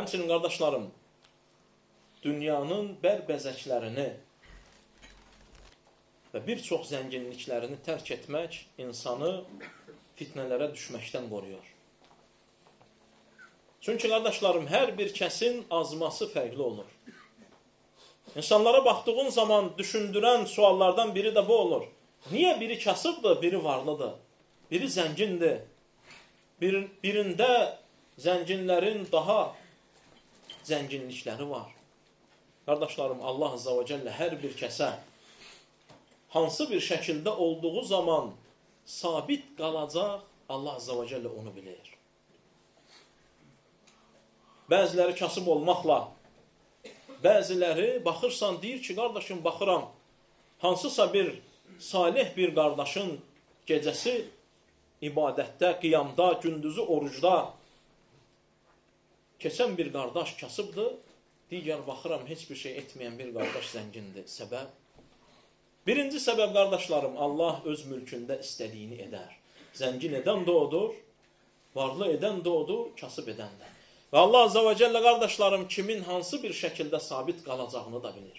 Həmçinin qardaşlarım, dünyanın bərbəzəklərini və bir çox zənginliklərini tərk etmək insanı fitnələrə düşməkdən qoruyur. Çünki qardaşlarım, hər bir kəsin azması fərqli olur. İnsanlara baxdığın zaman düşündürən suallardan biri də bu olur. Niyə biri kasıbdır, biri varlıdır? Biri zəngindir. Birində zənginlərin daha zənginlikləri var. Qardaşlarım, Allah Azza və Cəllə hər bir kəsə hansı bir şəkildə olduğu zaman sabit qalacaq, Allah Azza və Cəllə onu bilir. Bəziləri kasıb olmaqla, bəziləri baxırsan, deyir ki, qardaşım, baxıram, hansısa bir salih bir qardaşın gecəsi ibadətdə, qiyamda, gündüzü orucda keçən bir qardaş kasıbdır, digər baxıram, heç bir şey etməyən bir qardaş zəngindir. Səbəb? Birinci səbəb, qardaşlarım, Allah öz mülkündə istədiyini edər. Zəngin edən də odur, varlı edən də odur, kasıb edən də. Və Allah Azza və Cəllə, qardaşlarım, kimin hansı bir şəkildə sabit qalacağını da bilir.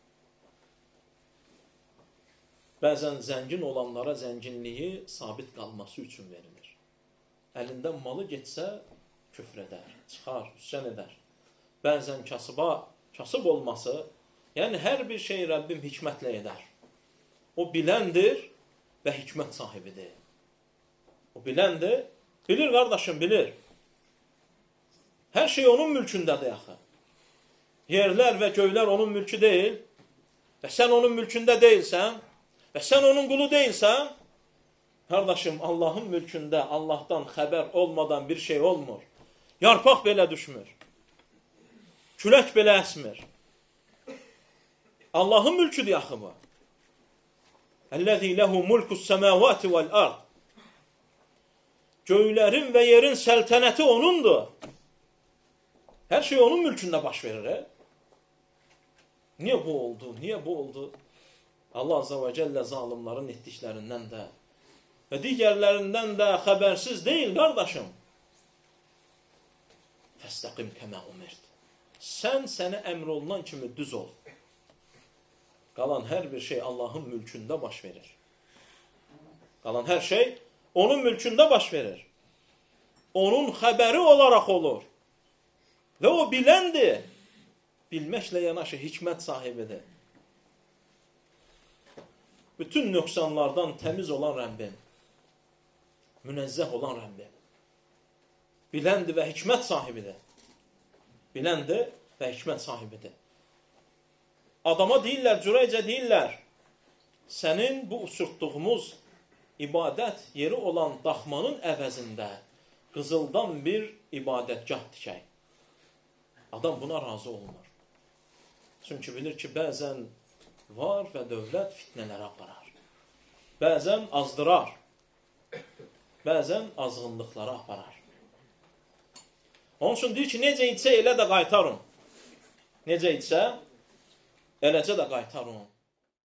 Bəzən zəngin olanlara zənginliyi sabit qalması üçün verilir. Əlindən malı getsə, küfr edər, çıxar, üsyan edər. Bəzən kasıb olması, yəni hər bir şey Rəbbim hikmətlə edər. O biləndir və hikmət sahibidir. O biləndir, bilir qardaşım, bilir. Hər şey onun mülkündədir yaxı. Yerlər və göylər onun mülkü deyil və sən onun mülkündə deyilsən və sən onun qulu deyilsən, qardaşım, Allahın mülkündə Allahdan xəbər olmadan bir şey olmur. Yarpaq belə düşmür. Külək belə əsmir. Allahın mülküdür yaxı bu. Əl-ləzi ləhu mulkus səməvati vəl-ard. Göylərin və yerin səltənəti onundur. Hər şey onun mülkündə baş verir. Niyə bu oldu? Niyə bu oldu? Allah Azza və Cəllə zalimların etdiklərindən də və digərlərindən də xəbərsiz deyil, qardaşım. Fəstəqim kəmə umirt. Sən sənə əmr olunan kimi düz ol. Qalan hər bir şey Allahın mülkündə baş verir. Qalan hər şey onun mülkündə baş verir. Onun xəbəri olaraq olur. Və o biləndir. Bilməklə yanaşı hikmət sahibidir. Bütün nöqsanlardan təmiz olan Rəbbim. Münezzəh olan Rəbbim. Biləndir və hikmət sahibidir. Biləndir və hikmət sahibidir. Adama deyirlər, cürəcə deyirlər, sənin bu uçurtduğumuz ibadət yeri olan daxmanın əvəzində qızıldan bir ibadətgah tikək. Adam buna razı olmur. Çünki bilir ki, bəzən var və dövlət fitnələrə aparar. Bəzən azdırar. Bəzən azğınlıqlara aparar. Onun üçün deyir ki, necə etsə elə də qaytarın. Necə etsə, eləcə də qaytarın.